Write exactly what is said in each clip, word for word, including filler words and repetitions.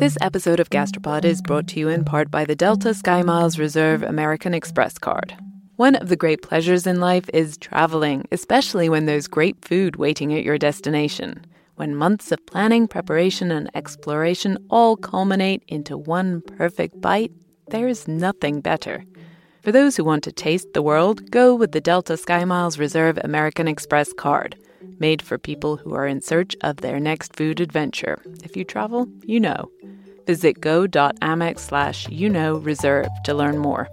This episode of Gastropod is brought to you in part by the Delta SkyMiles Reserve American Express card. One of the great pleasures in life is traveling, especially when there's great food waiting at your destination. When months of planning, preparation, and exploration all culminate into one perfect bite, there's nothing better. For those who want to taste the world, go with the Delta SkyMiles Reserve American Express card, made for people who are in search of their next food adventure. If you travel, you know. Visit go.amex slash you know reserve to learn more.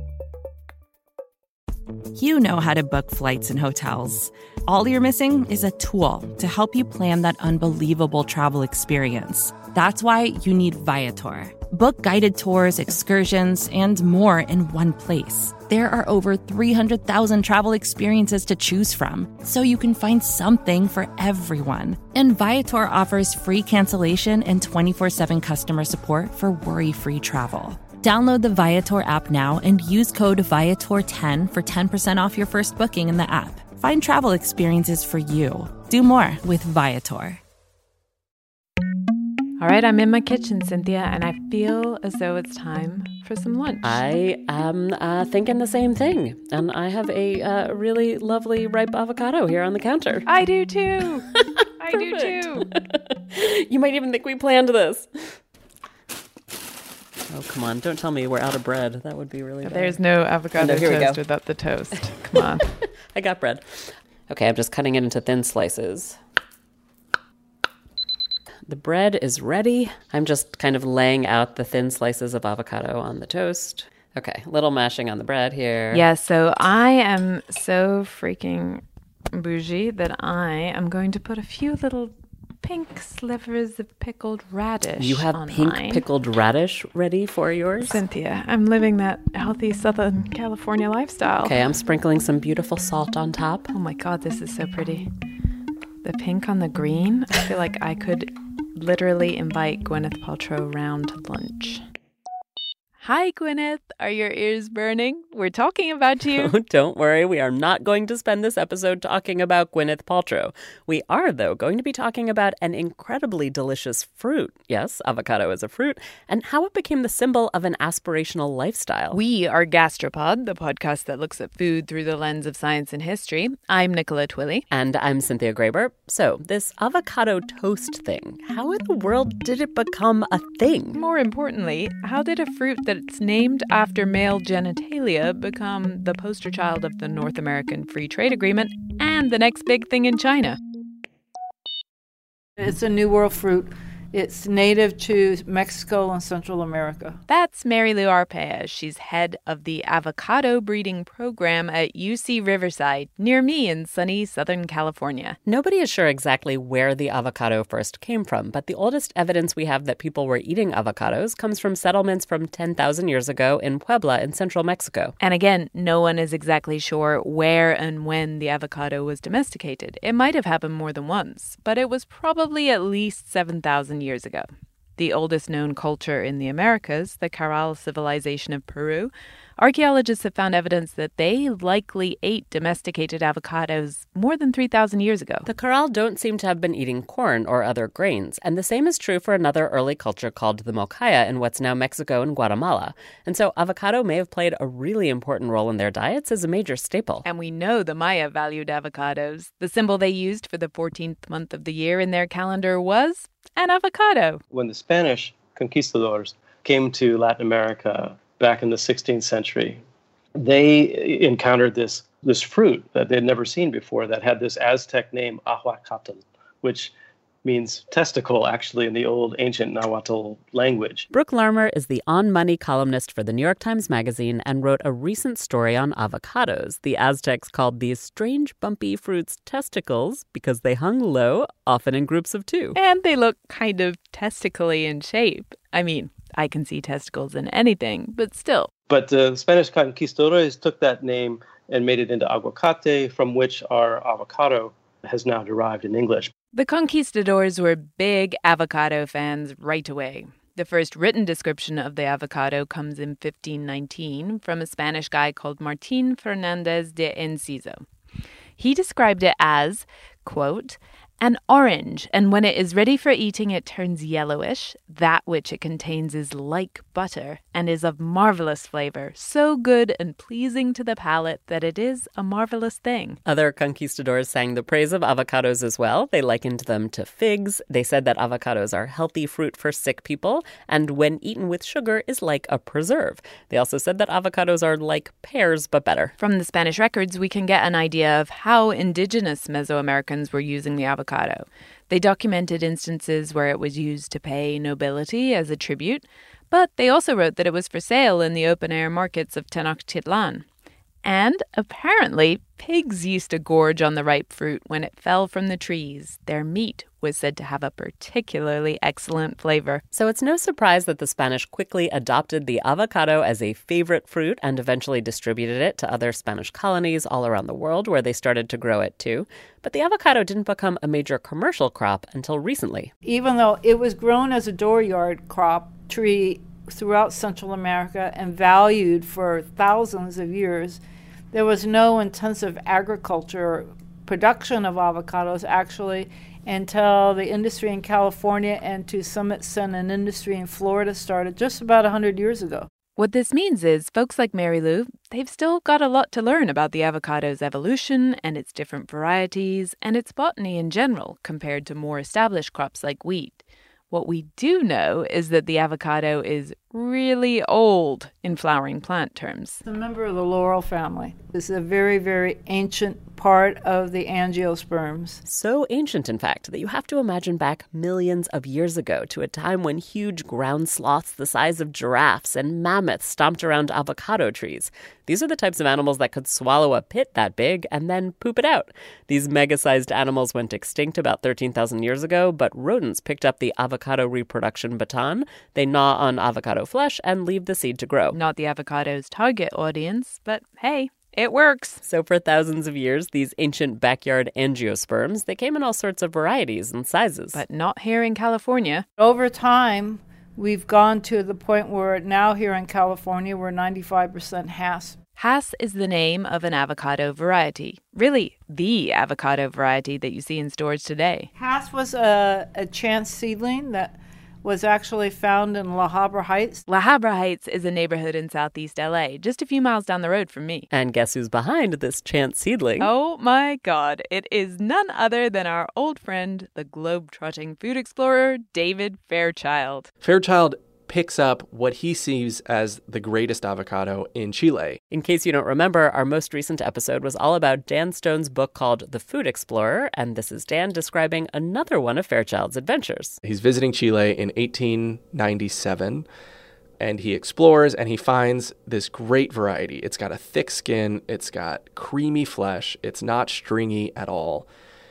You know how to book flights and hotels. All you're missing is a tool to help you plan that unbelievable travel experience. That's why you need Viator. Book guided tours, excursions, and more in one place. There are over three hundred thousand travel experiences to choose from, so you can find something for everyone. And Viator offers free cancellation and twenty-four seven customer support for worry-free travel. Download the Viator app now and use code Viator ten for ten percent off your first booking in the app. Find travel experiences for you. Do more with Viator. All right, I'm in my kitchen, Cynthia, and I feel as though it's time for some lunch. I am uh, thinking the same thing. And I have a uh, really lovely ripe avocado here on the counter. I do too. I do too. You might even think we planned this. Oh, come on. Don't tell me we're out of bread. That would be really bad. There's no avocado oh, no, toast without the toast. Come on. I got bread. Okay, I'm just cutting it into thin slices. The bread is ready. I'm just kind of laying out the thin slices of avocado on the toast. Okay, a little mashing on the bread here. Yeah, so I am so freaking bougie that I am going to put a few little pink slivers of pickled radish. You have on pink mine. Pickled radish ready for yours? Cynthia, I'm living that healthy Southern California lifestyle. Okay, I'm sprinkling some beautiful salt on top. Oh my God, this is so pretty. The pink on the green. I feel like I could literally invite Gwyneth Paltrow round to lunch. Hi, Gwyneth. Are your ears burning? We're talking about you. Oh, don't worry. We are not going to spend this episode talking about Gwyneth Paltrow. We are, though, going to be talking about an incredibly delicious fruit. Yes, avocado is a fruit, and how it became the symbol of an aspirational lifestyle. We are Gastropod, the podcast that looks at food through the lens of science and history. I'm Nicola Twilley. And I'm Cynthia Graber. So, this avocado toast thing, how in the world did it become a thing? More importantly, how did a fruit that's named after male genitalia become the poster child of the North American Free Trade Agreement and the next big thing in China? It's a New World fruit. It's native to Mexico and Central America. That's Mary Lou Arpaez. She's head of the avocado breeding program at U C Riverside, near me in sunny Southern California. Nobody is sure exactly where the avocado first came from, but the oldest evidence we have that people were eating avocados comes from settlements from ten thousand years ago in Puebla in central Mexico. And again, no one is exactly sure where and when the avocado was domesticated. It might have happened more than once, but it was probably at least seven thousand years ago. The oldest known culture in the Americas, the Caral civilization of Peru, archaeologists have found evidence that they likely ate domesticated avocados more than three thousand years ago. The Caral don't seem to have been eating corn or other grains, and the same is true for another early culture called the Mochaya in what's now Mexico and Guatemala. And so avocado may have played a really important role in their diets as a major staple. And we know the Maya valued avocados. The symbol they used for the fourteenth month of the year in their calendar was an avocado. When the Spanish conquistadors came to Latin America back in the sixteenth century, they encountered this this fruit that they'd never seen before that had this Aztec name, ahuacatl, which means testicle, actually, in the old ancient Nahuatl language. Brooke Larmer is the On Money columnist for the New York Times Magazine and wrote a recent story on avocados. The Aztecs called these strange, bumpy fruits testicles because they hung low, often in groups of two. And they look kind of testicly in shape. I mean, I can see testicles in anything, but still. But the Spanish conquistadores took that name and made it into aguacate, from which our avocado has now derived in English. The conquistadors were big avocado fans right away. The first written description of the avocado comes in fifteen nineteen from a Spanish guy called Martín Fernández de Enciso. He described it as, quote, and orange, and when it is ready for eating, it turns yellowish. That which it contains is like butter and is of marvelous flavor, so good and pleasing to the palate that it is a marvelous thing. Other conquistadors sang the praise of avocados as well. They likened them to figs. They said that avocados are healthy fruit for sick people, and when eaten with sugar is like a preserve. They also said that avocados are like pears, but better. From the Spanish records, we can get an idea of how indigenous Mesoamericans were using the avocado. They documented instances where it was used to pay nobility as a tribute, but they also wrote that it was for sale in the open-air markets of Tenochtitlan. And apparently, pigs used to gorge on the ripe fruit when it fell from the trees. Their meat was said to have a particularly excellent flavor. So it's no surprise that the Spanish quickly adopted the avocado as a favorite fruit and eventually distributed it to other Spanish colonies all around the world where they started to grow it too. But the avocado didn't become a major commercial crop until recently. Even though it was grown as a dooryard crop tree throughout Central America and valued for thousands of years, there was no intensive agriculture production of avocados actually until the industry in California and to some extent an industry in Florida started just about one hundred years ago. What this means is folks like Mary Lou, they've still got a lot to learn about the avocado's evolution and its different varieties and its botany in general compared to more established crops like wheat. What we do know is that the avocado is really old in flowering plant terms. It's a member of the laurel family. This is a very, very ancient part of the angiosperms. So ancient, in fact, that you have to imagine back millions of years ago to a time when huge ground sloths the size of giraffes and mammoths stomped around avocado trees. These are the types of animals that could swallow a pit that big and then poop it out. These mega-sized animals went extinct about thirteen thousand years ago, but rodents picked up the avocado reproduction baton. They gnaw on avocado flesh and leave the seed to grow. Not the avocado's target audience, but hey, it works. So for thousands of years, these ancient backyard angiosperms, they came in all sorts of varieties and sizes. But not here in California. Over time, we've gone to the point where now here in California, we're ninety-five percent Hass. Hass is the name of an avocado variety. Really, the avocado variety that you see in stores today. Hass was a, a chance seedling that was actually found in La Habra Heights. La Habra Heights is a neighborhood in southeast L A, just a few miles down the road from me. And guess who's behind this chance seedling? Oh my God, it is none other than our old friend, the globe-trotting food explorer, David Fairchild. Fairchild picks up what he sees as the greatest avocado in Chile. In case you don't remember, our most recent episode was all about Dan Stone's book called The Food Explorer, and this is Dan describing another one of Fairchild's adventures. He's visiting Chile in eighteen ninety-seven, and he explores and he finds this great variety. It's got a thick skin, it's got creamy flesh, it's not stringy at all,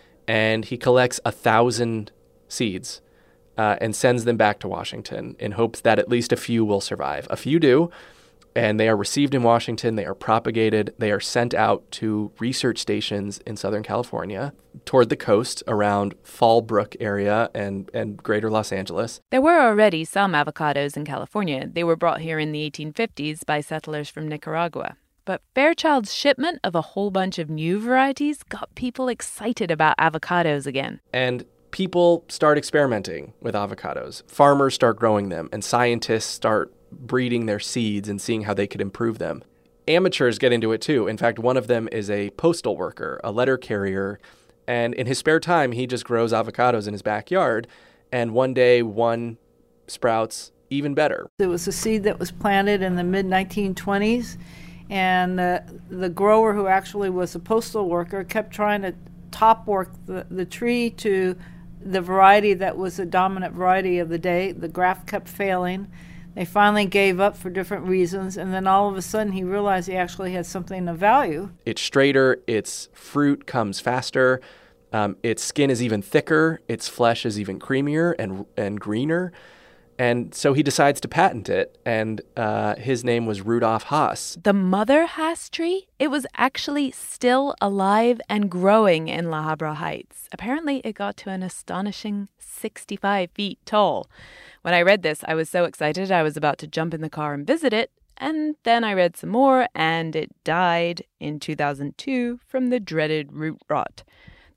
and he collects a thousand seeds Uh, and sends them back to Washington in hopes that at least a few will survive. A few do, and they are received in Washington. They are propagated. They are sent out to research stations in Southern California toward the coast around Fallbrook area and, and greater Los Angeles. There were already some avocados in California. They were brought here in the eighteen fifties by settlers from Nicaragua. But Fairchild's shipment of a whole bunch of new varieties got people excited about avocados again. And people start experimenting with avocados. Farmers start growing them, and scientists start breeding their seeds and seeing how they could improve them. Amateurs get into it too. In fact, one of them is a postal worker, a letter carrier, and in his spare time, he just grows avocados in his backyard, and one day one sprouts even better. It was a seed that was planted in the mid nineteen twenties, and the, the grower, who actually was a postal worker, kept trying to top work the, the tree to the variety that was the dominant variety of the day. The graft kept failing. They finally gave up for different reasons, and then all of a sudden he realized he actually had something of value. It's straighter, its fruit comes faster, um, its skin is even thicker, its flesh is even creamier and and greener. And so he decides to patent it, and uh, his name was Rudolf Hass. The mother Hass tree? It was actually still alive and growing in La Habra Heights. Apparently, it got to an astonishing sixty-five feet tall. When I read this, I was so excited I was about to jump in the car and visit it, and then I read some more, and it died in two thousand two from the dreaded root rot.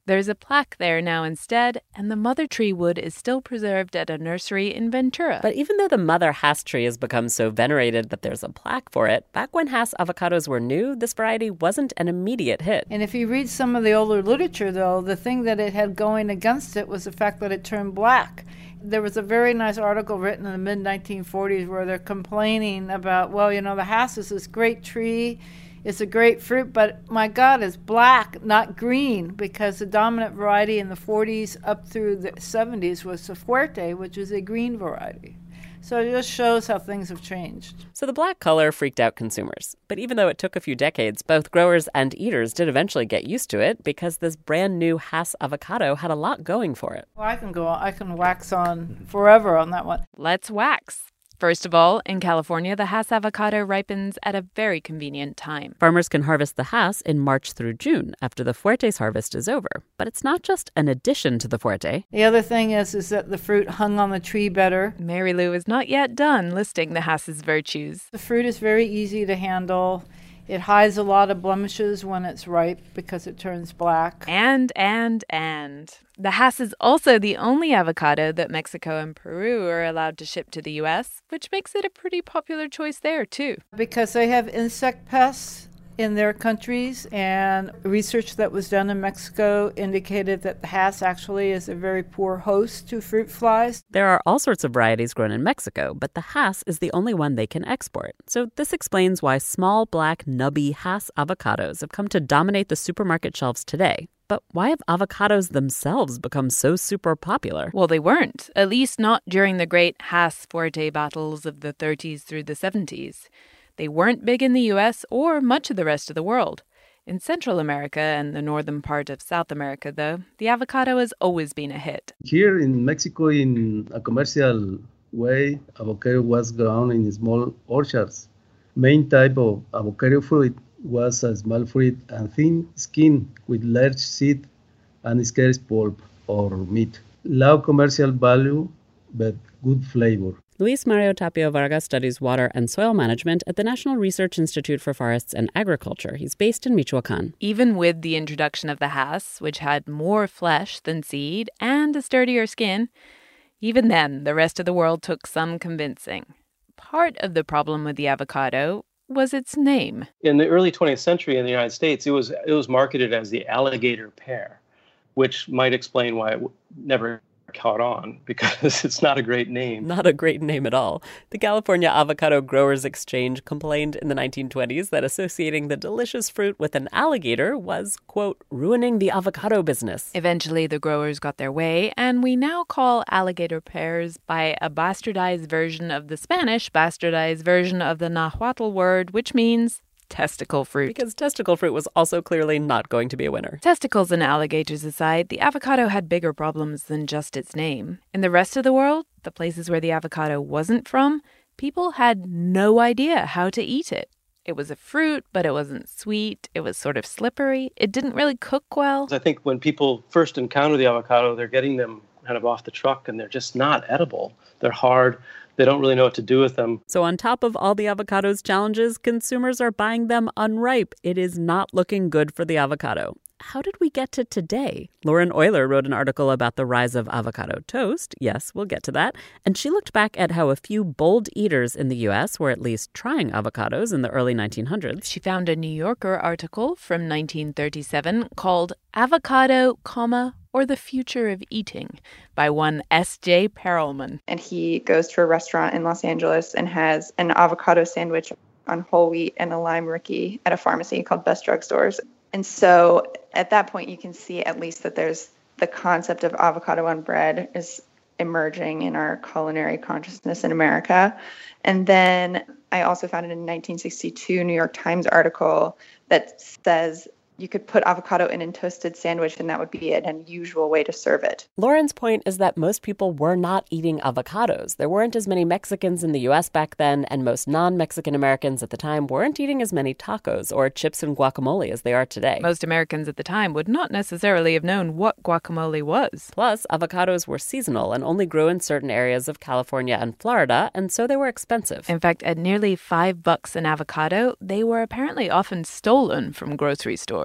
There's a plaque there now instead, and the mother tree wood is still preserved at a nursery in Ventura. But even though the mother Hass tree has become so venerated that there's a plaque for it, back when Hass avocados were new, this variety wasn't an immediate hit. And if you read some of the older literature, though, the thing that it had going against it was the fact that it turned black. There was a very nice article written in the mid nineteen forties where they're complaining about, well, you know, the Hass is this great tree. It's a great fruit, but my God, it's black, not green, because the dominant variety in the forties up through the seventies was the Fuerte, which is a green variety. So it just shows how things have changed. So the black color freaked out consumers. But even though it took a few decades, both growers and eaters did eventually get used to it because this brand new Hass avocado had a lot going for it. Well, I can go on, I can wax on forever on that one. Let's wax. First of all, in California, the Hass avocado ripens at a very convenient time. Farmers can harvest the Hass in March through June after the Fuerte's harvest is over. But it's not just an addition to the Fuerte. The other thing is, is that the fruit hung on the tree better. Mary Lou is not yet done listing the Hass's virtues. The fruit is very easy to handle. It hides a lot of blemishes when it's ripe because it turns black. And, and, and. The Hass is also the only avocado that Mexico and Peru are allowed to ship to the U S, which makes it a pretty popular choice there, too. Because they have insect pests in their countries, and research that was done in Mexico indicated that the Hass actually is a very poor host to fruit flies. There are all sorts of varieties grown in Mexico, but the Hass is the only one they can export. So this explains why small, black, nubby Hass avocados have come to dominate the supermarket shelves today. But why have avocados themselves become so super popular? Well, they weren't, at least not during the great Hass-Fuerte battles of the thirties through the seventies. They weren't big in the U S or much of the rest of the world. In Central America and the northern part of South America, though, the avocado has always been a hit. Here in Mexico, in a commercial way, avocado was grown in small orchards. Main type of avocado fruit was a small fruit and thin skin with large seed and scarce pulp or meat. Low commercial value, but good flavor. Luis Mario Tapio Vargas studies water and soil management at the National Research Institute for Forests and Agriculture. He's based in Michoacan. Even with the introduction of the Hass, which had more flesh than seed and a sturdier skin, even then the rest of the world took some convincing. Part of the problem with the avocado was its name. In the early twentieth century in the United States, it was it was marketed as the alligator pear, which might explain why it w- never caught on, because it's not a great name. Not a great name at all. The California Avocado Growers Exchange complained in the nineteen twenties that associating the delicious fruit with an alligator was, quote, ruining the avocado business. Eventually, the growers got their way, and we now call alligator pears by a bastardized version of the Spanish bastardized version of the Nahuatl word, which means testicle fruit. Because testicle fruit was also clearly not going to be a winner. Testicles and alligators aside, the avocado had bigger problems than just its name. In the rest of the world, the places where the avocado wasn't from, people had no idea how to eat it. It was a fruit, but it wasn't sweet. It was sort of slippery. It didn't really cook well. I think when people first encounter the avocado, they're getting them kind of off the truck and they're just not edible. They're hard. They don't really know what to do with them. So on top of all the avocado's challenges, consumers are buying them unripe. It is not looking good for the avocado. How did we get to today? Lauren Euler wrote an article about the rise of avocado toast. Yes, we'll get to that. And she looked back at how a few bold eaters in the U S were at least trying avocados in the early nineteen hundreds. She found a New Yorker article from nineteen thirty-seven called Avocado, comma, or the Future of Eating by one S J Perelman. And he goes to a restaurant in Los Angeles and has an avocado sandwich on whole wheat and a lime Ricky at a pharmacy called Best Drugstores. And so at that point, you can see at least that there's the concept of avocado on bread is emerging in our culinary consciousness in America. And then I also found in a nineteen sixty-two New York Times article that says you could put avocado in a toasted sandwich and that would be an unusual way to serve it. Lauren's point is that most people were not eating avocados. There weren't as many Mexicans in the U S back then, and most non-Mexican Americans at the time weren't eating as many tacos or chips and guacamole as they are today. Most Americans at the time would not necessarily have known what guacamole was. Plus, avocados were seasonal and only grew in certain areas of California and Florida, and so they were expensive. In fact, at nearly five bucks an avocado, they were apparently often stolen from grocery stores.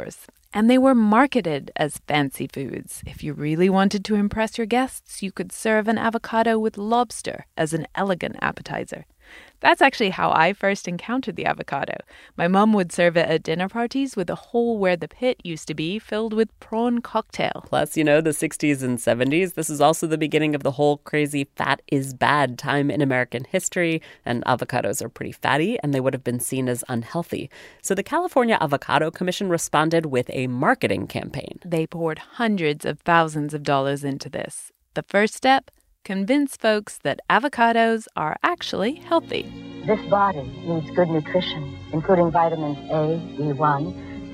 And they were marketed as fancy foods. If you really wanted to impress your guests, you could serve an avocado with lobster as an elegant appetizer. That's actually how I first encountered the avocado. My mom would serve it at dinner parties with a hole where the pit used to be filled with prawn cocktail. Plus, you know, the sixties and seventies, this is also the beginning of the whole crazy fat is bad time in American history, and avocados are pretty fatty, and they would have been seen as unhealthy. So the California Avocado Commission responded with a marketing campaign. They poured hundreds of thousands of dollars into this. The first step? Convince folks that avocados are actually healthy. This body needs good nutrition, including vitamins A, B one,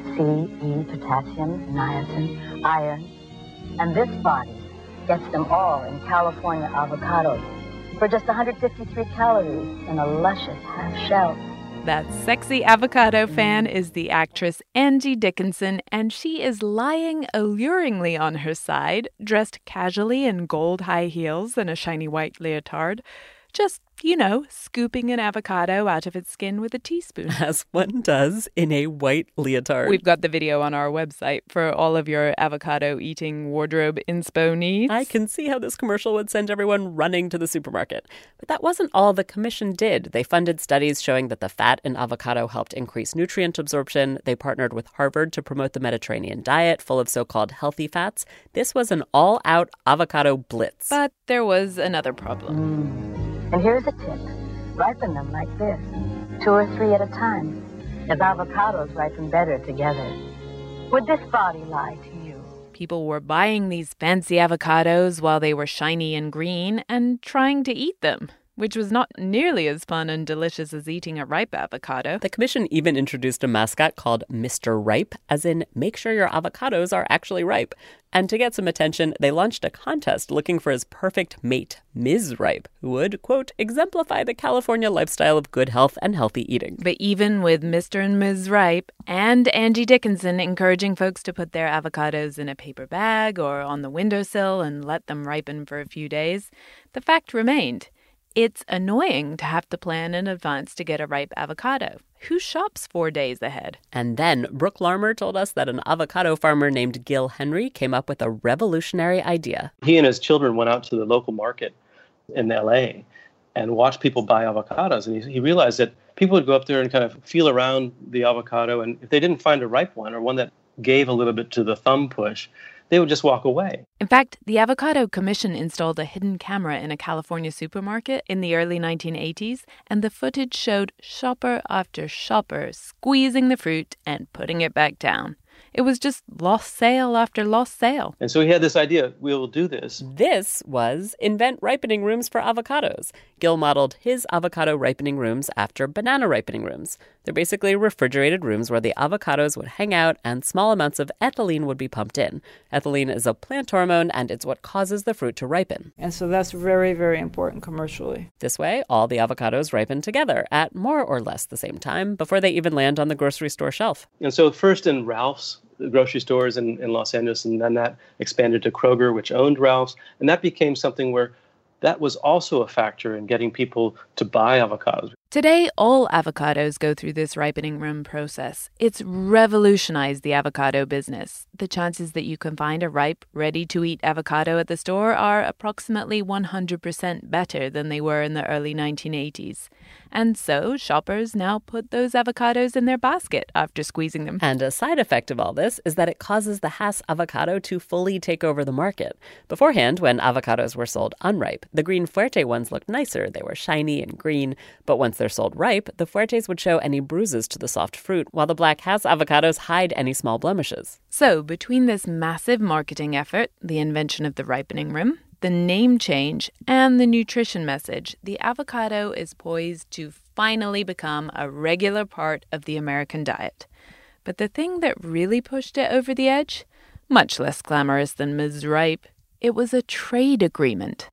C, E, potassium, niacin, iron. And this body gets them all in California avocados for just one hundred fifty-three calories in a luscious half shell. That sexy avocado fan is the actress Angie Dickinson, and she is lying alluringly on her side, dressed casually in gold high heels and a shiny white leotard. Just, you know, scooping an avocado out of its skin with a teaspoon. As one does in a white leotard. We've got the video on our website for all of your avocado-eating wardrobe inspo needs. I can see how this commercial would send everyone running to the supermarket. But that wasn't all the commission did. They funded studies showing that the fat in avocado helped increase nutrient absorption. They partnered with Harvard to promote the Mediterranean diet full of so-called healthy fats. This was an all-out avocado blitz. But there was another problem. Mm. And here's a tip. Ripen them like this, two or three at a time, as avocados ripen better together. Would this body lie to you? People were buying these fancy avocados while they were shiny and green and trying to eat them, which was not nearly as fun and delicious as eating a ripe avocado. The commission even introduced a mascot called Mister Ripe, as in, make sure your avocados are actually ripe. And to get some attention, they launched a contest looking for his perfect mate, Miz Ripe, who would, quote, exemplify the California lifestyle of good health and healthy eating. But even with Mister and Miz Ripe and Angie Dickinson encouraging folks to put their avocados in a paper bag or on the windowsill and let them ripen for a few days, the fact remained. It's annoying to have to plan in advance to get a ripe avocado. Who shops four days ahead? And then Brooke Larmer told us that an avocado farmer named Gil Henry came up with a revolutionary idea. He and his children went out to the local market in L A and watched people buy avocados. And he, he realized that people would go up there and kind of feel around the avocado. And if they didn't find a ripe one or one that gave a little bit to the thumb push, they would just walk away. In fact, the Avocado Commission installed a hidden camera in a California supermarket in the early nineteen eighties, and the footage showed shopper after shopper squeezing the fruit and putting it back down. It was just lost sale after lost sale. And so he had this idea, we will do this. This was invent ripening rooms for avocados. Gil modeled his avocado ripening rooms after banana ripening rooms. They're basically refrigerated rooms where the avocados would hang out and small amounts of ethylene would be pumped in. Ethylene is a plant hormone, and it's what causes the fruit to ripen. And so that's very, very important commercially. This way, all the avocados ripen together at more or less the same time before they even land on the grocery store shelf. And so first in Ralph's, the grocery stores in, in Los Angeles, and then that expanded to Kroger, which owned Ralph's. And that became something where that was also a factor in getting people to buy avocados. Today, all avocados go through this ripening room process. It's revolutionized the avocado business. The chances that you can find a ripe, ready-to-eat avocado at the store are approximately one hundred percent better than they were in the early nineteen eighties. And so, shoppers now put those avocados in their basket after squeezing them. And a side effect of all this is that it causes the Hass avocado to fully take over the market. Beforehand, when avocados were sold unripe, the green Fuerte ones looked nicer. They were shiny and green, but once they're sold ripe, the Fuertes would show any bruises to the soft fruit, while the black Hass avocados hide any small blemishes. So, between this massive marketing effort, the invention of the ripening room, the name change, and the nutrition message, the avocado is poised to finally become a regular part of the American diet. But the thing that really pushed it over the edge, much less glamorous than Miz Ripe, it was a trade agreement.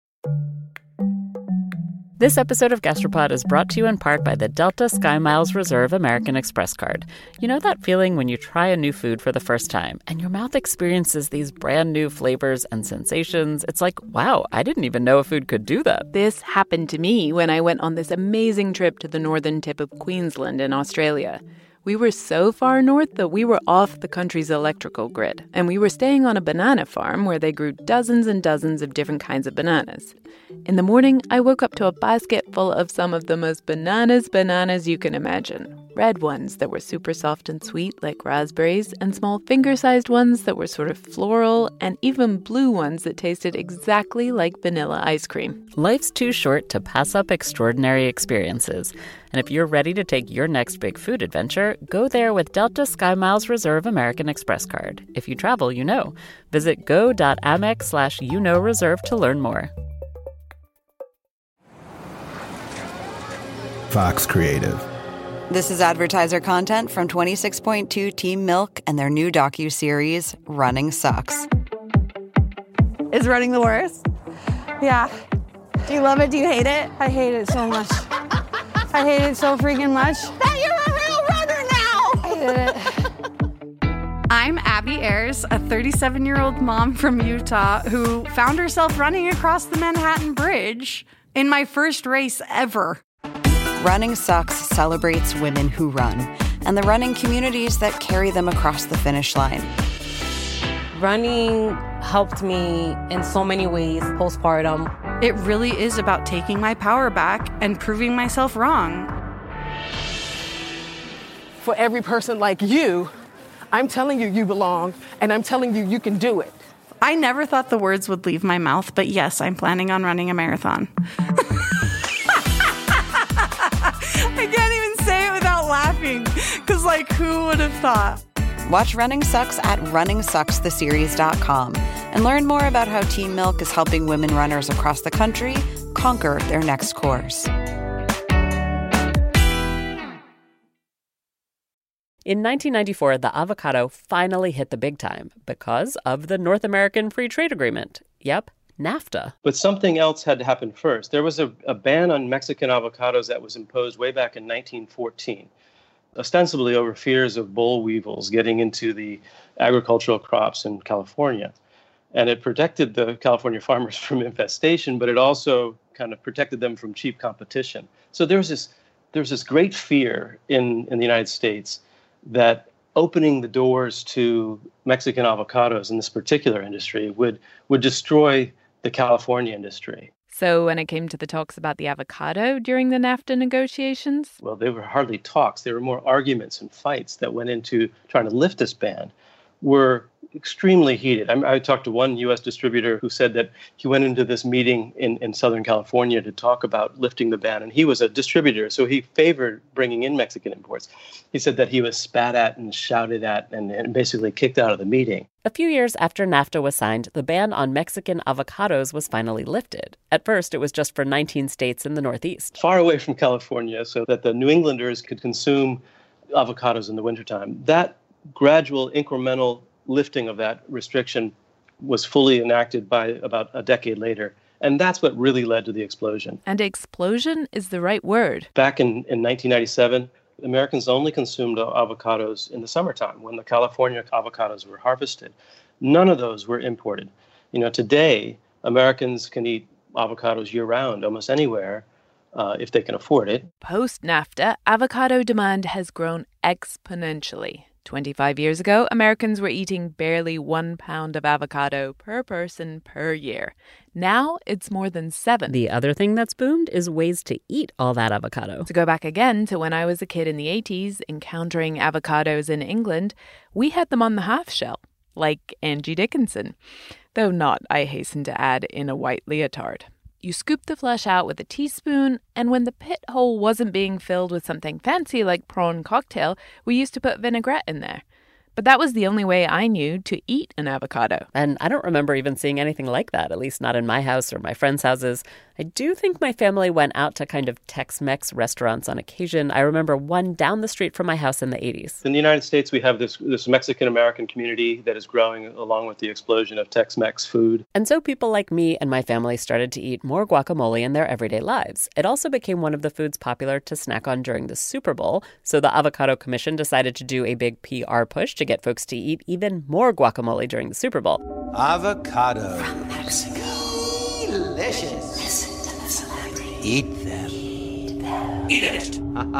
This episode of Gastropod is brought to you in part by the Delta SkyMiles Reserve American Express card. You know that feeling when you try a new food for the first time and your mouth experiences these brand new flavors and sensations? It's like, wow, I didn't even know a food could do that. This happened to me when I went on this amazing trip to the northern tip of Queensland in Australia. We were so far north that we were off the country's electrical grid, and we were staying on a banana farm where they grew dozens and dozens of different kinds of bananas. In the morning, I woke up to a basket full of some of the most bananas bananas you can imagine. Red ones that were super soft and sweet like raspberries, and small finger-sized ones that were sort of floral, and even blue ones that tasted exactly like vanilla ice cream. Life's too short to pass up extraordinary experiences. And if you're ready to take your next big food adventure, go there with Delta SkyMiles Reserve American Express card. If you travel, you know. Visit go.amex slash you know reserve to learn more. Fox Creative. This is advertiser content from twenty-six point two Team Milk and their new docuseries, Running Sucks. Is running the worst? Yeah. Do you love it? Do you hate it? I hate it so much. I hate it so freaking much. That you're a real runner now! I hate it. I'm Abby Ayers, a thirty-seven-year-old mom from Utah who found herself running across the Manhattan Bridge in my first race ever. Running Sucks celebrates women who run and the running communities that carry them across the finish line. Running helped me in so many ways postpartum. It really is about taking my power back and proving myself wrong. For every person like you, I'm telling you you belong, and I'm telling you you can do it. I never thought the words would leave my mouth, but yes, I'm planning on running a marathon. I can't even say it without laughing, because, like, who would have thought? Watch Running Sucks at running sucks the series dot com and learn more about how Team Milk is helping women runners across the country conquer their next course. In nineteen ninety-four, the avocado finally hit the big time because of the North American Free Trade Agreement. Yep, NAFTA. But something else had to happen first. There was a, a ban on Mexican avocados that was imposed way back in nineteen fourteen, ostensibly over fears of boll weevils getting into the agricultural crops in California. And it protected the California farmers from infestation, but it also kind of protected them from cheap competition. So there was this, there was this great fear in, in the United States that opening the doors to Mexican avocados in this particular industry would would destroy the California industry. So when it came to the talks about the avocado during the NAFTA negotiations? Well, they were hardly talks. They were more arguments and fights that went into trying to lift this ban, were extremely heated. I, I talked to one U S distributor who said that he went into this meeting in, in Southern California to talk about lifting the ban, and he was a distributor, so he favored bringing in Mexican imports. He said that he was spat at and shouted at and, and basically kicked out of the meeting. A few years after NAFTA was signed, the ban on Mexican avocados was finally lifted. At first, it was just for nineteen states in the Northeast. Far away from California, so that the New Englanders could consume avocados in the wintertime. That gradual, incremental lifting of that restriction was fully enacted by about a decade later. And that's what really led to the explosion. And explosion is the right word. Back in, in nineteen ninety-seven, Americans only consumed avocados in the summertime when the California avocados were harvested. None of those were imported. You know, today, Americans can eat avocados year-round almost anywhere uh, if they can afford it. Post-NAFTA, avocado demand has grown exponentially. twenty-five years ago, Americans were eating barely one pound of avocado per person per year. Now it's more than seven. The other thing that's boomed is ways to eat all that avocado. To go back again to when I was a kid in the eighties, encountering avocados in England, we had them on the half shell, like Angie Dickinson. Though not, I hasten to add, in a white leotard. You scoop the flesh out with a teaspoon, and when the pit hole wasn't being filled with something fancy like prawn cocktail, we used to put vinaigrette in there. But that was the only way I knew to eat an avocado. And I don't remember even seeing anything like that, at least not in my house or my friends' houses. I do think my family went out to kind of Tex-Mex restaurants on occasion. I remember one down the street from my house in the eighties. In the United States, we have this, this Mexican-American community that is growing along with the explosion of Tex-Mex food. And so people like me and my family started to eat more guacamole in their everyday lives. It also became one of the foods popular to snack on during the Super Bowl. So the Avocado Commission decided to do a big P R push to get folks to eat even more guacamole during the Super Bowl. Avocado. From Mexico. Delicious. Listen to the celebrity. Eat them. Eat it.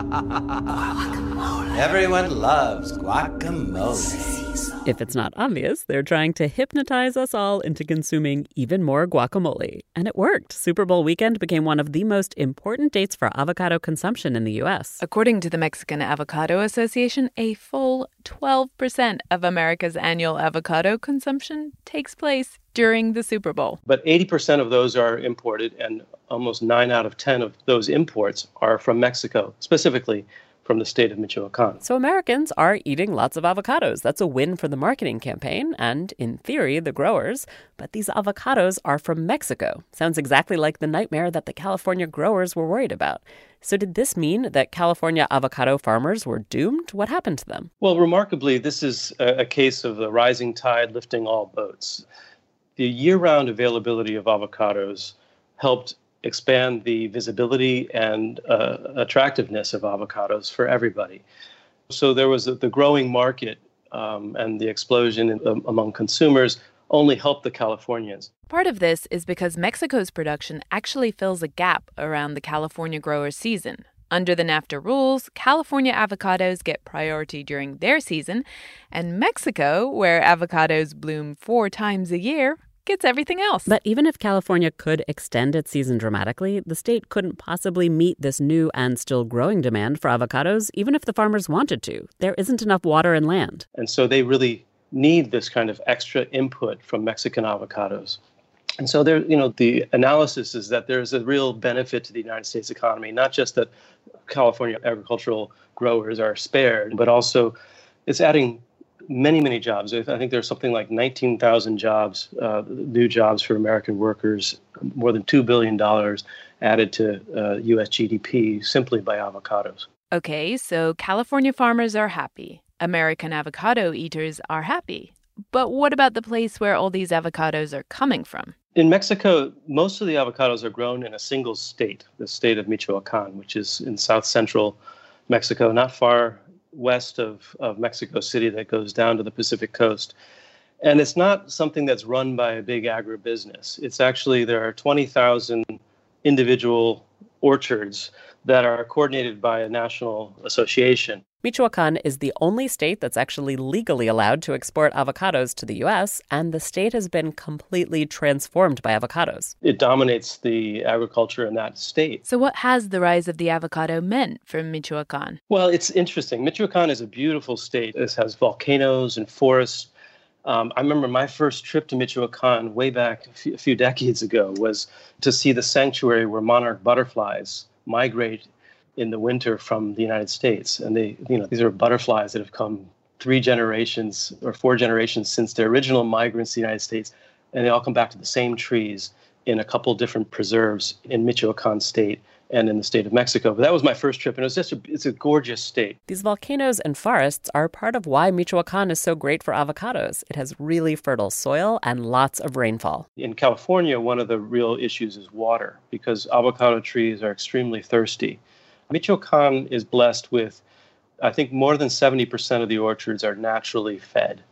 Everyone loves guacamole. If it's not obvious, they're trying to hypnotize us all into consuming even more guacamole. And it worked. Super Bowl weekend became one of the most important dates for avocado consumption in the U S. According to the Mexican Avocado Association, a full twelve percent of America's annual avocado consumption takes place during the Super Bowl. But eighty percent of those are imported, and almost nine out of ten of those imports are from Mexico, specifically from the state of Michoacan. So Americans are eating lots of avocados. That's a win for the marketing campaign and, in theory, the growers. But these avocados are from Mexico. Sounds exactly like the nightmare that the California growers were worried about. So did this mean that California avocado farmers were doomed? What happened to them? Well, remarkably, this is a, a case of the rising tide lifting all boats. The year-round availability of avocados helped expand the visibility and uh, attractiveness of avocados for everybody. So there was a, the growing market um, and the explosion in, um, among consumers only helped the Californians. Part of this is because Mexico's production actually fills a gap around the California growers' season. Under the NAFTA rules, California avocados get priority during their season, and Mexico, where avocados bloom four times a year, gets everything else. But even if California could extend its season dramatically, the state couldn't possibly meet this new and still growing demand for avocados, even if the farmers wanted to. There isn't enough water and land. And so they really need this kind of extra input from Mexican avocados. And so there, you know, the analysis is that there's a real benefit to the United States economy, not just that California agricultural growers are spared, but also it's adding many, many jobs. I think there's something like nineteen thousand jobs, uh, new jobs for American workers, more than two billion dollars added to uh, U S G D P simply by avocados. Okay, so California farmers are happy. American avocado eaters are happy. But what about the place where all these avocados are coming from? In Mexico, most of the avocados are grown in a single state, the state of Michoacan, which is in south central Mexico, not far west of, of Mexico City that goes down to the Pacific coast. And it's not something that's run by a big agribusiness. It's actually, there are twenty thousand individual orchards that are coordinated by a national association. Michoacan is the only state that's actually legally allowed to export avocados to the U S, and the state has been completely transformed by avocados. It dominates the agriculture in that state. So what has the rise of the avocado meant for Michoacan? Well, it's interesting. Michoacan is a beautiful state. It has volcanoes and forests. Um, I remember my first trip to Michoacan way back a few, a few decades ago was to see the sanctuary where monarch butterflies migrate in the winter from the United States. And they, you know, these are butterflies that have come three generations or four generations since their original migrants to the United States. And they all come back to the same trees in a couple different preserves in Michoacan state and in the state of Mexico. But that was my first trip, and it was just a, it's a gorgeous state. These volcanoes and forests are part of why Michoacan is so great for avocados. It has really fertile soil and lots of rainfall. In California, one of the real issues is water, because avocado trees are extremely thirsty. Michoacan is blessed with, I think, more than seventy percent of the orchards are naturally fed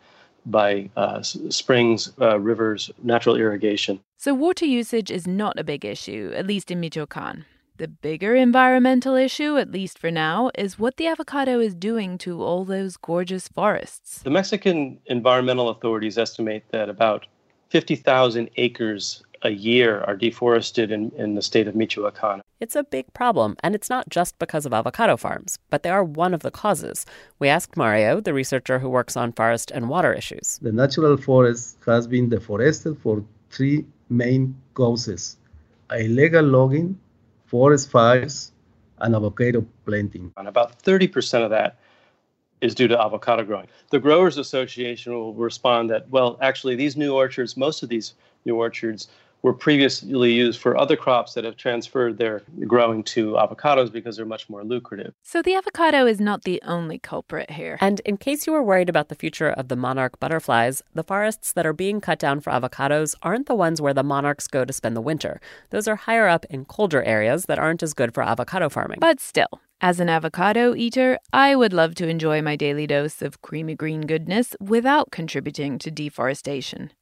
by uh, springs, uh, rivers, natural irrigation. So water usage is not a big issue, at least in Michoacan. The bigger environmental issue, at least for now, is what the avocado is doing to all those gorgeous forests. The Mexican environmental authorities estimate that about fifty thousand acres a year are deforested in, in the state of Michoacan. It's a big problem, and it's not just because of avocado farms, but they are one of the causes. We asked Mario, the researcher who works on forest and water issues. The natural forest has been deforested for three main causes: illegal logging, forest fires, and avocado planting. And about thirty percent of that is due to avocado growing. The Growers Association will respond that, well, actually, these new orchards, most of these new orchards were previously used for other crops that have transferred their growing to avocados because they're much more lucrative. So the avocado is not the only culprit here. And in case you were worried about the future of the monarch butterflies, the forests that are being cut down for avocados aren't the ones where the monarchs go to spend the winter. Those are higher up in colder areas that aren't as good for avocado farming. But still, as an avocado eater, I would love to enjoy my daily dose of creamy green goodness without contributing to deforestation.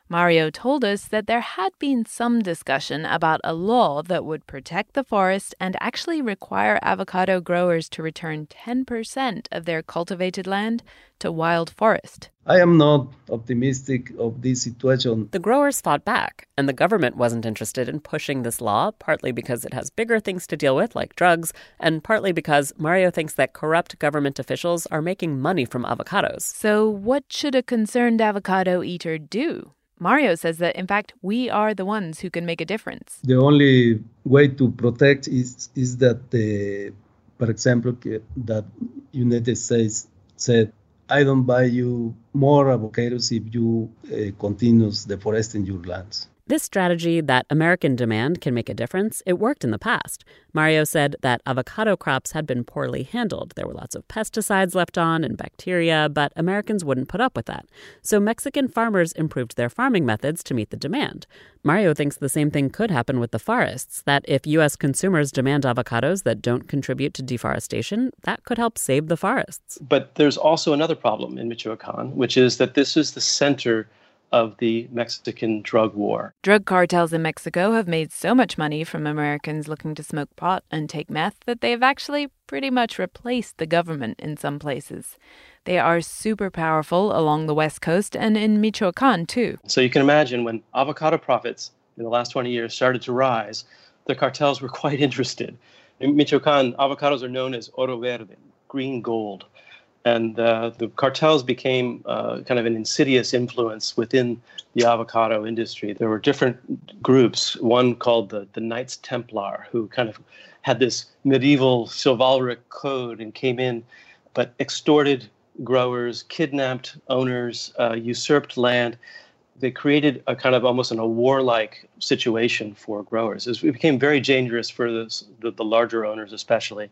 Mario told us that there had been some discussion about a law that would protect the forest and actually require avocado growers to return ten percent of their cultivated land to wild forest. I am not optimistic of this situation. The growers fought back, and the government wasn't interested in pushing this law, partly because it has bigger things to deal with, like drugs, and partly because Mario thinks that corrupt government officials are making money from avocados. So what should a concerned avocado eater do? Mario says that, in fact, we are the ones who can make a difference. The only way to protect is is that, the, for example, that United States said, I don't buy you more avocados if you uh, continue deforesting your lands. This strategy that American demand can make a difference, it worked in the past. Mario said that avocado crops had been poorly handled. There were lots of pesticides left on and bacteria, but Americans wouldn't put up with that. So Mexican farmers improved their farming methods to meet the demand. Mario thinks the same thing could happen with the forests, that if U S consumers demand avocados that don't contribute to deforestation, that could help save the forests. But there's also another problem in Michoacan, which is that this is the center of the Mexican drug war. Drug cartels in Mexico have made so much money from Americans looking to smoke pot and take meth that they've actually pretty much replaced the government in some places. They are super powerful along the West Coast and in Michoacan, too. So you can imagine when avocado profits in the last twenty years started to rise, the cartels were quite interested. In Michoacan, avocados are known as oro verde, green gold. And uh, the cartels became uh, kind of an insidious influence within the avocado industry. There were different groups, one called the, the Knights Templar, who kind of had this medieval chivalric code and came in, but extorted growers, kidnapped owners, uh, usurped land. They created a kind of almost an, a warlike situation for growers. It, was, it became very dangerous for this, the, the larger owners especially.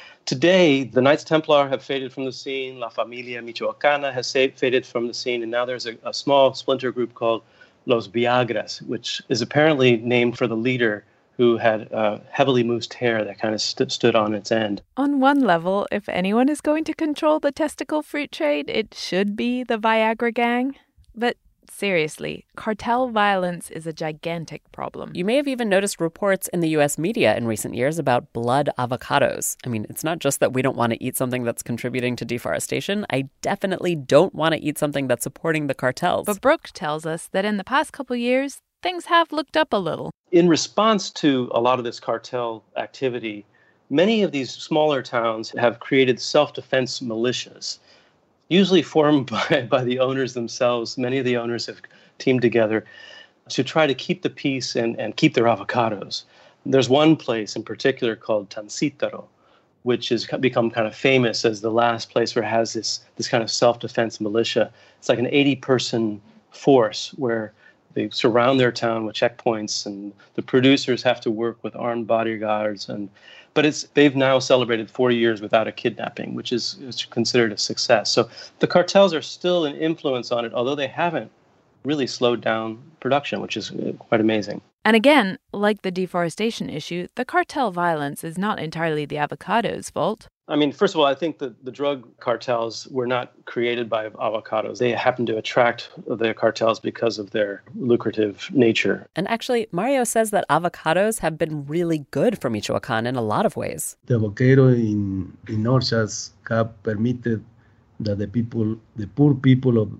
Today, the Knights Templar have faded from the scene. La Familia Michoacana has faded from the scene. And now there's a, a small splinter group called Los Viagras, which is apparently named for the leader who had uh, heavily moosed hair that kind of st- stood on its end. On one level, if anyone is going to control the testicle fruit trade, it should be the Viagra gang. But seriously, cartel violence is a gigantic problem. You may have even noticed reports in the U S media in recent years about blood avocados. I mean, it's not just that we don't want to eat something that's contributing to deforestation. I definitely don't want to eat something that's supporting the cartels. But Brooke tells us that in the past couple years, things have looked up a little. In response to a lot of this cartel activity, many of these smaller towns have created self-defense militias, usually formed by, by the owners themselves. Many of the owners have teamed together to try to keep the peace and, and keep their avocados. There's one place in particular called Tancítaro, which has become kind of famous as the last place where it has this, this kind of self-defense militia. It's like an eighty-person force where they surround their town with checkpoints, and the producers have to work with armed bodyguards. And But it's they've now celebrated forty years without a kidnapping, which is, is considered a success. So the cartels are still an influence on it, although they haven't really slowed down production, which is quite amazing. And again, like the deforestation issue, the cartel violence is not entirely the avocados' fault. I mean, first of all, I think that the drug cartels were not created by avocados. They happen to attract the cartels because of their lucrative nature. And actually, Mario says that avocados have been really good for Michoacan in a lot of ways. The avocado in, in orchards have permitted that the people, the poor people of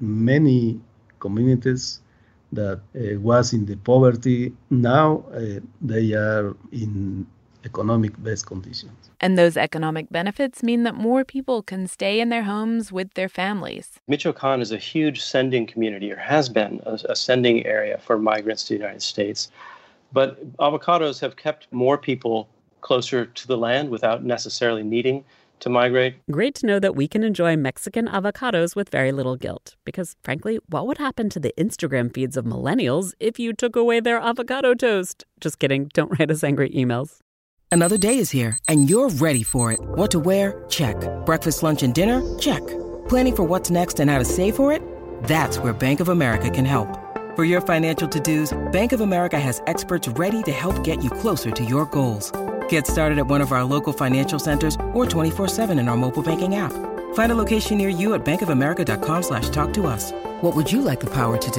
many communities that uh, was in the poverty, now uh, they are in economic best conditions. And those economic benefits mean that more people can stay in their homes with their families. Michoacan is a huge sending community, or has been a, a sending area for migrants to the United States. But avocados have kept more people closer to the land without necessarily needing to migrate. Great to know that we can enjoy Mexican avocados with very little guilt. Because, frankly, what would happen to the Instagram feeds of millennials if you took away their avocado toast? Just kidding. Don't write us angry emails. Another day is here, and you're ready for it. What to wear? Check. Breakfast, lunch, and dinner? Check. Planning for what's next and how to save for it? That's where Bank of America can help. For your financial to-dos, Bank of America has experts ready to help get you closer to your goals. Get started at one of our local financial centers or twenty-four seven in our mobile banking app. Find a location near you at bankofamerica.com slash talk to us. What would you like the power to do?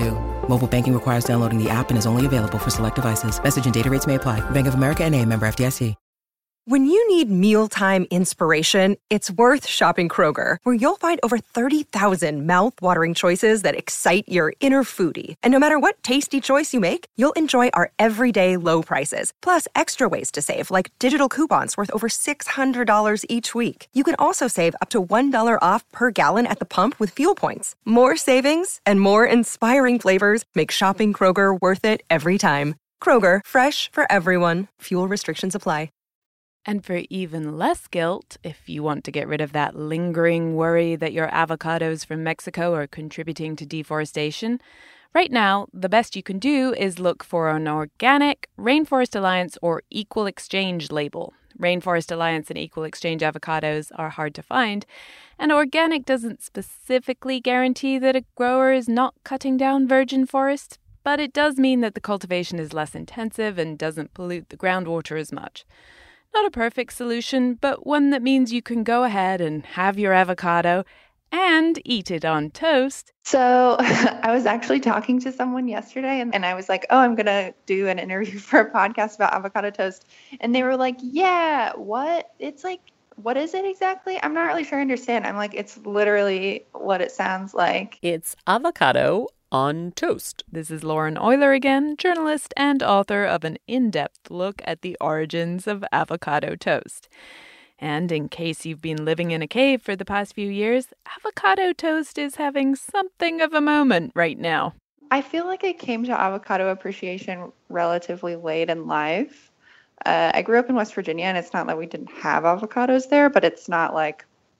Mobile banking requires downloading the app and is only available for select devices. Message and data rates may apply. Bank of America N A, member F D I C. When you need mealtime inspiration, it's worth shopping Kroger, where you'll find over thirty thousand mouth-watering choices that excite your inner foodie. And no matter what tasty choice you make, you'll enjoy our everyday low prices, plus extra ways to save, like digital coupons worth over six hundred dollars each week. You can also save up to one dollar off per gallon at the pump with fuel points. More savings and more inspiring flavors make shopping Kroger worth it every time. Kroger, fresh for everyone. Fuel restrictions apply. And for even less guilt, if you want to get rid of that lingering worry that your avocados from Mexico are contributing to deforestation, right now, the best you can do is look for an organic, Rainforest Alliance, or Equal Exchange label. Rainforest Alliance and Equal Exchange avocados are hard to find, and organic doesn't specifically guarantee that a grower is not cutting down virgin forest, but it does mean that the cultivation is less intensive and doesn't pollute the groundwater as much. Not a perfect solution, but one that means you can go ahead and have your avocado and eat it on toast. So I was actually talking to someone yesterday and, and I was like, oh, I'm going to do an interview for a podcast about avocado toast. And they were like, yeah, what? It's like, what is it exactly? I'm not really sure I understand. I'm like, it's literally what it sounds like. It's avocado on toast. This is Lauren Euler again, journalist and author of an in-depth look at the origins of avocado toast. And in case you've been living in a cave for the past few years, avocado toast is having something of a moment right now. I feel like I came to avocado appreciation relatively late in life. Uh, I grew up in West Virginia, and it's not that we didn't have avocados there, but it's not like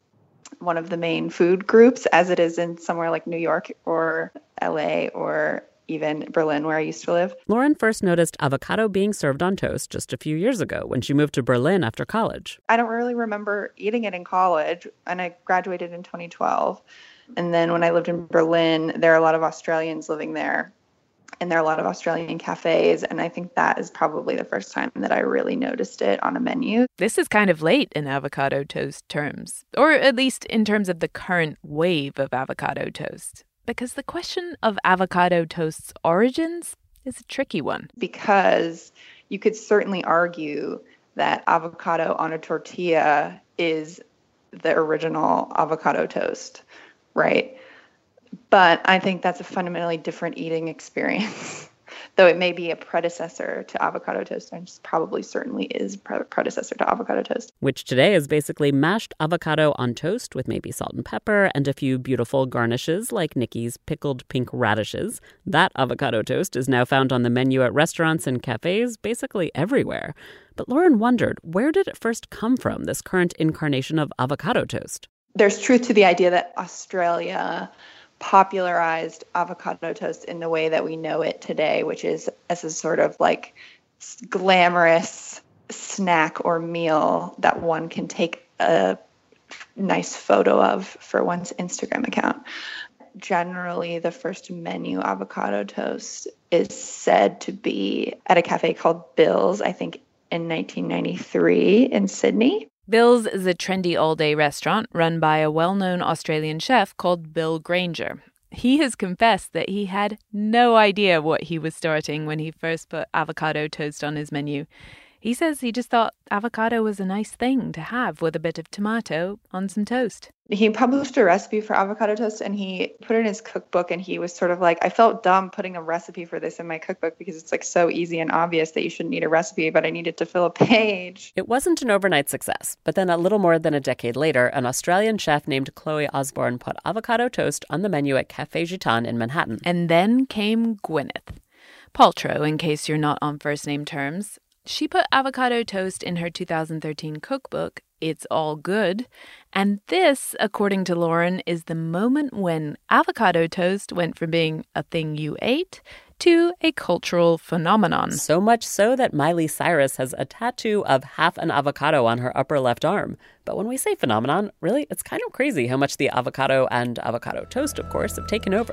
one of the main food groups as it is in somewhere like New York or L A or even Berlin, where I used to live. Lauren first noticed avocado being served on toast just a few years ago when she moved to Berlin after college. I don't really remember eating it in college, and I graduated in twenty twelve. And then when I lived in Berlin, there are a lot of Australians living there, and there are a lot of Australian cafes, and I think that is probably the first time that I really noticed it on a menu. This is kind of late in avocado toast terms, or at least in terms of the current wave of avocado toast, because the question of avocado toast's origins is a tricky one. Because you could certainly argue that avocado on a tortilla is the original avocado toast, right? But I think that's a fundamentally different eating experience. Though it may be a predecessor to avocado toast, and probably certainly is pre- predecessor to avocado toast. Which today is basically mashed avocado on toast with maybe salt and pepper and a few beautiful garnishes like Nikki's pickled pink radishes. That avocado toast is now found on the menu at restaurants and cafes basically everywhere. But Lauren wondered, where did it first come from, this current incarnation of avocado toast? There's truth to the idea that Australia popularized avocado toast in the way that we know it today, which is as a sort of like glamorous snack or meal that one can take a nice photo of for one's Instagram account. Generally, the first menu avocado toast is said to be at a cafe called Bill's, I think in nineteen ninety-three in Sydney. Bill's is a trendy all-day restaurant run by a well-known Australian chef called Bill Granger. He has confessed that he had no idea what he was starting when he first put avocado toast on his menu. He says he just thought avocado was a nice thing to have with a bit of tomato on some toast. He published a recipe for avocado toast and he put it in his cookbook, and he was sort of like, I felt dumb putting a recipe for this in my cookbook because it's like so easy and obvious that you shouldn't need a recipe, but I needed to fill a page. It wasn't an overnight success, but then a little more than a decade later, an Australian chef named Chloe Osborne put avocado toast on the menu at Cafe Gitan in Manhattan. And then came Gwyneth Paltrow, in case you're not on first-name terms. She put avocado toast in her two thousand thirteen cookbook, It's All Good. And this, according to Lauren, is the moment when avocado toast went from being a thing you ate to a cultural phenomenon. So much so that Miley Cyrus has a tattoo of half an avocado on her upper left arm. But when we say phenomenon, really, it's kind of crazy how much the avocado and avocado toast, of course, have taken over.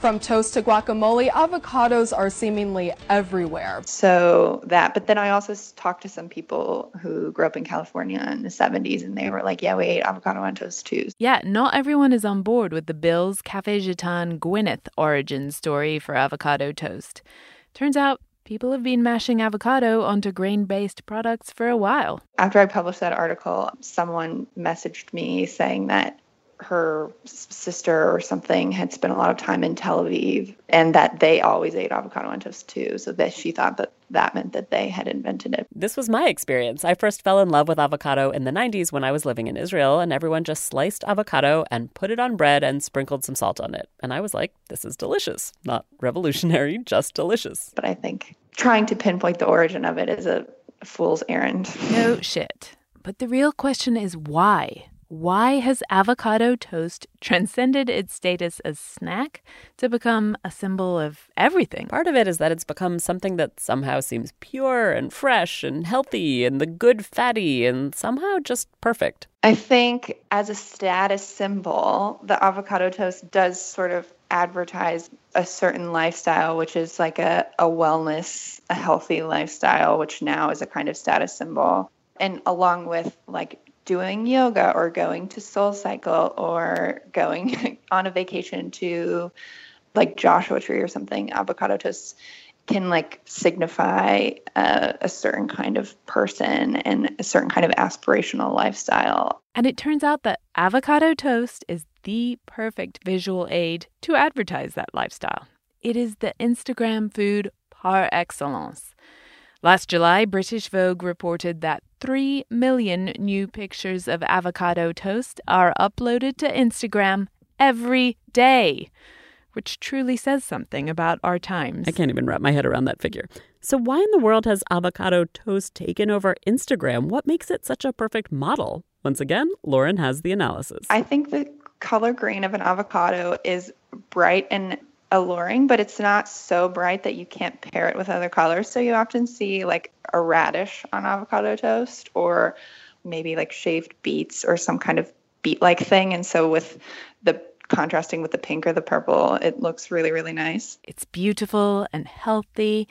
From toast to guacamole, avocados are seemingly everywhere. So that, but then I also talked to some people who grew up in California in the seventies, and they were like, yeah, we ate avocado on toast too. Yeah, not everyone is on board with the Bill's Café Gitane Gwyneth origin story for avocado toast. Turns out people have been mashing avocado onto grain-based products for a while. After I published that article, someone messaged me saying that her sister or something had spent a lot of time in Tel Aviv and that they always ate avocado on toast too. So that she thought that that meant that they had invented it. This was my experience. I first fell in love with avocado in the nineties when I was living in Israel, and everyone just sliced avocado and put it on bread and sprinkled some salt on it. And I was like, this is delicious. Not revolutionary, just delicious. But I think trying to pinpoint the origin of it is a fool's errand. No shit. But the real question is why? Why has avocado toast transcended its status as snack to become a symbol of everything? Part of it is that it's become something that somehow seems pure and fresh and healthy and the good fatty and somehow just perfect. I think as a status symbol, the avocado toast does sort of advertise a certain lifestyle, which is like a, a wellness, a healthy lifestyle, which now is a kind of status symbol. And along with like doing yoga or going to Soul Cycle or going on a vacation to like Joshua Tree or something, avocado toast can like signify uh, a certain kind of person and a certain kind of aspirational lifestyle. And it turns out that avocado toast is the perfect visual aid to advertise that lifestyle. It is the Instagram food par excellence. Last July, British Vogue reported that three million new pictures of avocado toast are uploaded to Instagram every day, which truly says something about our times. I can't even wrap my head around that figure. So why in the world has avocado toast taken over Instagram? What makes it such a perfect model? Once again, Lauren has the analysis. I think the color green of an avocado is bright and alluring, but it's not so bright that you can't pair it with other colors. So you often see like a radish on avocado toast or maybe like shaved beets or some kind of beet-like thing. And so with the contrasting with the pink or the purple, it looks really, really nice. It's beautiful and healthy,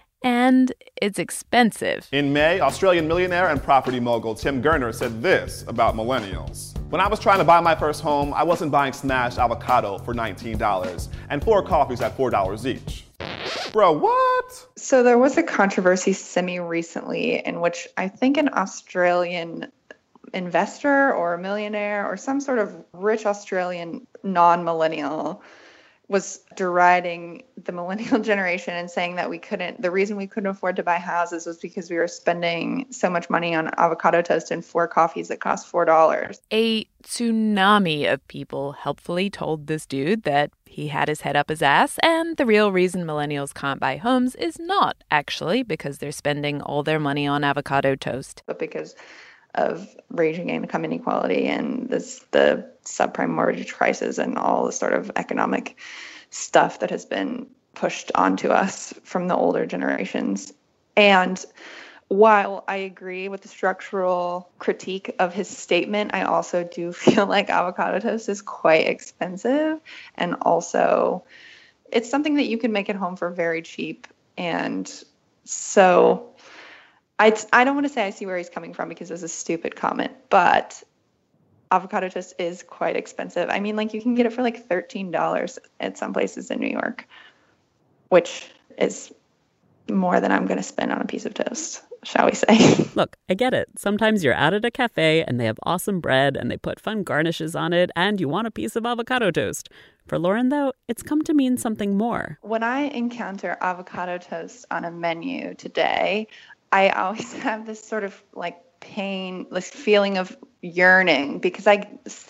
and it's expensive. In May, Australian millionaire and property mogul Tim Gurner said this about millennials. When I was trying to buy my first home, I wasn't buying smashed avocado for nineteen dollars and four coffees at four dollars each. Bro, what? So there was a controversy semi-recently in which I think an Australian investor or a millionaire or some sort of rich Australian non-millennial was deriding the millennial generation and saying that we couldn't, the reason we couldn't afford to buy houses was because we were spending so much money on avocado toast and four coffees that cost four dollars. A tsunami of people helpfully told this dude that he had his head up his ass, and the real reason millennials can't buy homes is not actually because they're spending all their money on avocado toast, but because of raging income inequality and this, the subprime mortgage crisis and all the sort of economic stuff that has been pushed onto us from the older generations. And while I agree with the structural critique of his statement, I also do feel like avocado toast is quite expensive. And also, it's something that you can make at home for very cheap. And so I, I don't want to say I see where he's coming from because it's a stupid comment, but avocado toast is quite expensive. I mean, like you can get it for like thirteen dollars at some places in New York, which is more than I'm going to spend on a piece of toast, shall we say. Look, I get it. Sometimes you're out at a cafe and they have awesome bread and they put fun garnishes on it and you want a piece of avocado toast. For Lauren, though, it's come to mean something more. When I encounter avocado toast on a menu today, I always have this sort of like pain, this feeling of yearning because I,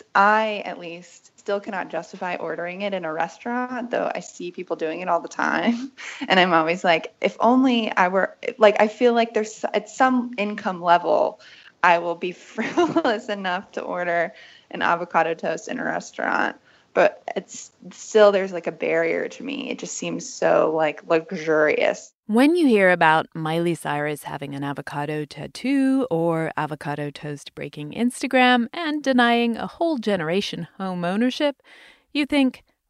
I at least still cannot justify ordering it in a restaurant, though I see people doing it all the time. And I'm always like, if only I were like, I feel like there's at some income level, I will be frivolous enough to order an avocado toast in a restaurant. But it's still, there's like a barrier to me. It just seems so like luxurious. When you hear about Miley Cyrus having an avocado tattoo or avocado toast breaking Instagram and denying a whole generation home ownership, you think,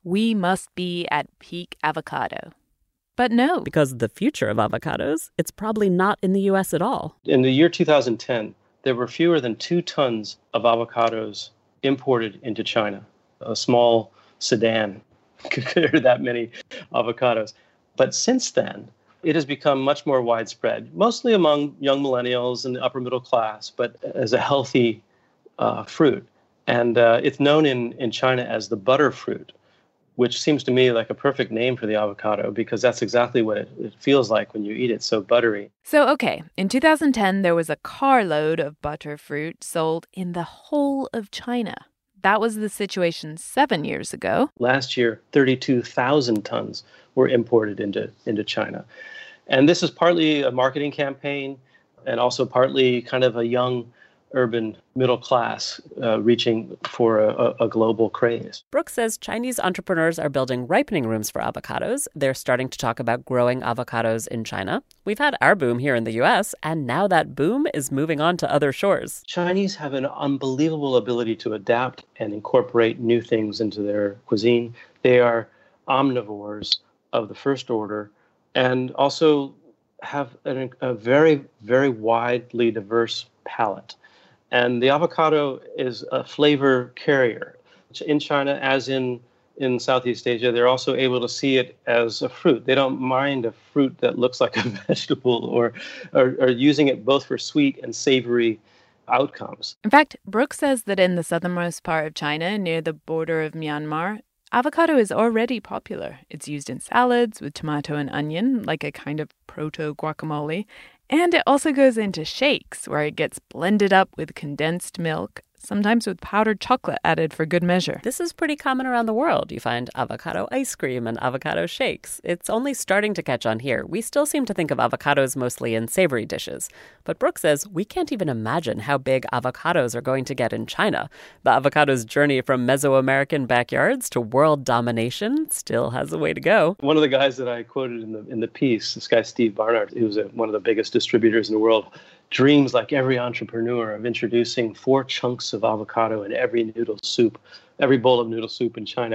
We must be at peak avocado. But no. Because the future of avocados, it's probably not in the U S at all. In the year two thousand ten, there were fewer than two tons of avocados imported into China. A small sedan could carry that many avocados. But since then, it has become much more widespread, mostly among young millennials and the upper middle class, but as a healthy uh, fruit. And uh, it's known in, in China as the butter fruit, which seems to me like a perfect name for the avocado because that's exactly what it, it feels like when you eat it, so buttery. So, okay, in two thousand ten, there was a carload of butter fruit sold in the whole of China. That was the situation seven years ago. Last year, thirty-two thousand tons were imported into, into China. And this is partly a marketing campaign and also partly kind of a young urban middle class uh, reaching for a, a global craze. Brooks says Chinese entrepreneurs are building ripening rooms for avocados. They're starting to talk about growing avocados in China. We've had our boom here in the U S, and now that boom is moving on to other shores. Chinese have an unbelievable ability to adapt and incorporate new things into their cuisine. They are omnivores of the first order and also have an, a very, very widely diverse palate. And the avocado is a flavor carrier. In China, as in, in Southeast Asia, they're also able to see it as a fruit. They don't mind a fruit that looks like a vegetable or, or, or using it both for sweet and savory outcomes. In fact, Brooks says that in the southernmost part of China, near the border of Myanmar, avocado is already popular. It's used in salads with tomato and onion, like a kind of proto-guacamole. And it also goes into shakes, where it gets blended up with condensed milk, sometimes with powdered chocolate added for good measure. This is pretty common around the world. You find avocado ice cream and avocado shakes. It's only starting to catch on here. We still seem to think of avocados mostly in savory dishes. But Brooks says we can't even imagine how big avocados are going to get in China. The avocado's journey from Mesoamerican backyards to world domination still has a way to go. One of the guys that I quoted in the in the piece, this guy Steve Barnard, who's a, one of the biggest distributors in the world, dreams like every entrepreneur of introducing four chunks of avocado in every noodle soup, every bowl of noodle soup in China.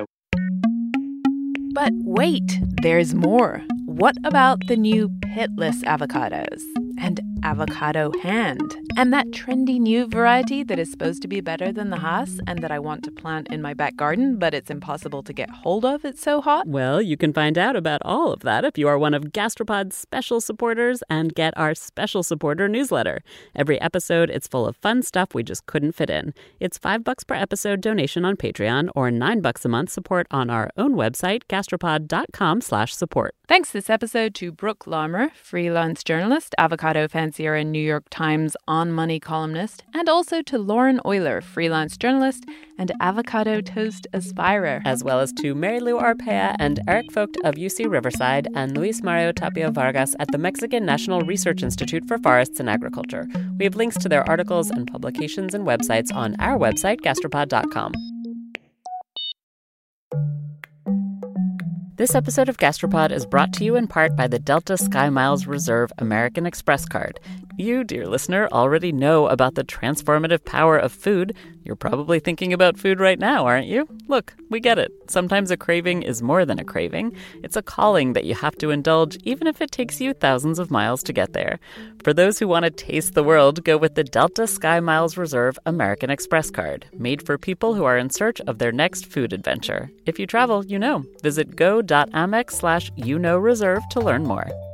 But wait, there's more. What about the new pitless avocados? And avocado hand? And that trendy new variety that is supposed to be better than the Hass and that I want to plant in my back garden, but it's impossible to get hold of, it's so hot? Well, you can find out about all of that if you are one of Gastropod's special supporters and get our special supporter newsletter. Every episode, it's full of fun stuff we just couldn't fit in. It's five bucks per episode donation on Patreon or nine bucks a month support on our own website, gastropod.com slash support. Thanks this episode to Brooke Larmer, freelance journalist, avocado fancier and New York Times On Money columnist, and also to Lauren Euler, freelance journalist and avocado toast aspirer. As well as to Mary Lou Arpea and Eric Vogt of U C Riverside and Luis Mario Tapio Vargas at the Mexican National Research Institute for Forests and Agriculture. We have links to their articles and publications and websites on our website, gastropod dot com. This episode of Gastropod is brought to you in part by the Delta Sky Miles Reserve American Express card. You, dear listener, already know about the transformative power of food. You're probably thinking about food right now, aren't you? Look, we get it. Sometimes a craving is more than a craving. It's a calling that you have to indulge, even if it takes you thousands of miles to get there. For those who want to taste the world, go with the Delta Sky Miles Reserve American Express card, made for people who are in search of their next food adventure. If you travel, you know. Visit go.amex slash you know reserve to learn more.